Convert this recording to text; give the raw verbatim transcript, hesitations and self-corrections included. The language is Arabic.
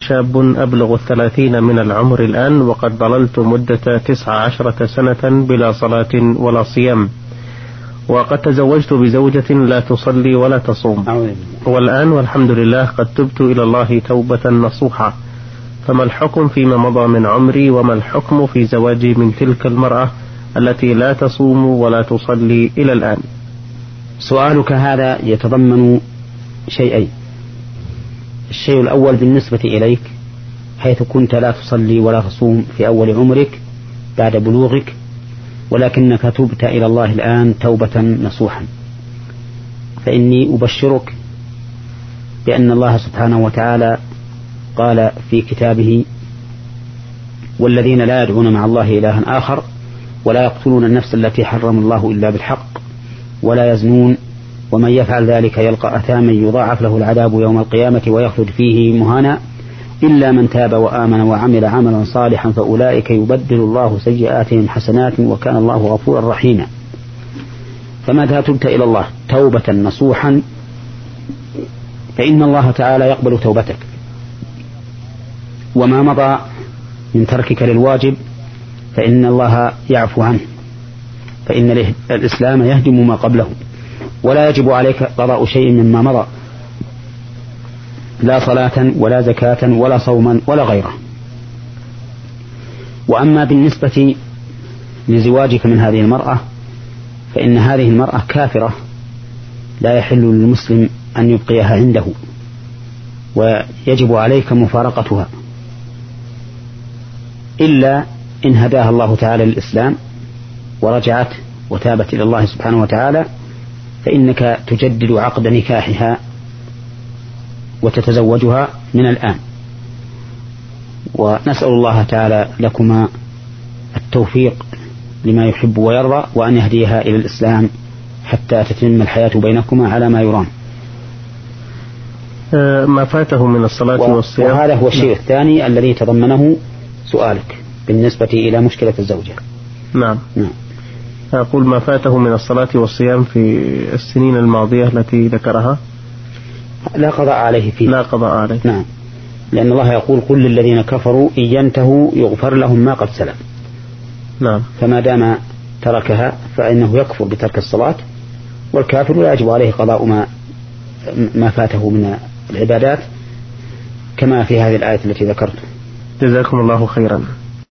شاب أبلغ الثلاثين من العمر الآن، وقد ظللت مدة تسع عشرة سنة بلا صلاة ولا صيام، وقد تزوجت بزوجة لا تصلي ولا تصوم، والآن والحمد لله قد تبت إلى الله توبة نصوحة، فما الحكم فيما مضى من عمري، وما الحكم في زواجي من تلك المرأة التي لا تصوم ولا تصلي إلى الآن؟ سؤالك هذا يتضمن شيئين. الشيء الأول بالنسبة إليك، حيث كنت لا تصلي ولا تصوم في أول عمرك بعد بلوغك، ولكنك تبت إلى الله الآن توبة نصوحا، فإني أبشرك بأن الله سبحانه وتعالى قال في كتابه: والذين لا يدعون مع الله إلها آخر ولا يقتلون النفس التي حرم الله إلا بالحق ولا يزنون ومن يفعل ذلك يلقى أثاما يضاعف له العذاب يوم القيامة ويخلد فيه مهانا إلا من تاب وآمن وعمل عملا صالحا فأولئك يبدل الله سيئاتهم حسنات وكان الله غفورا رحيما. فمتى تبت إلى الله توبة نصوحا فإن الله تعالى يقبل توبتك، وما مضى من تركك للواجب فإن الله يعفو عنه، فإن الإسلام يهدم ما قبله، ولا يجب عليك قضاء شيء مما مضى، لا صلاة ولا زكاة ولا صوما ولا غيره. وأما بالنسبة لزواجك من هذه المرأة فإن هذه المرأة كافرة لا يحل للمسلم أن يبقيها عنده، ويجب عليك مفارقتها إلا إن هداها الله تعالى للإسلام ورجعت وتابت إلى الله سبحانه وتعالى، فإنك تجدد عقد نكاحها وتتزوجها من الآن. ونسأل الله تعالى لكما التوفيق لما يحب ويرضى، وأن يهديها إلى الإسلام حتى تتم الحياة بينكما على ما يرام. ما فاته من الصلاة والصيام، وهذا هو الشيء الثاني الذي تضمنه سؤالك بالنسبة إلى مشكلة الزوجة. نعم. نعم. أقول ما فاته من الصلاة والصيام في السنين الماضية التي ذكرها لا قضاء عليه فيه. لا قضاء عليه. نعم، لأن الله يقول: كل للذين كفروا إن ينتهوا يغفر لهم ما قد سلف. نعم. فما دام تركها فإنه يكفر بترك الصلاة، والكافر لا يجب عليه قضاء ما ما فاته من العبادات كما في هذه الآية التي ذكرت. جزاكم الله خيرا.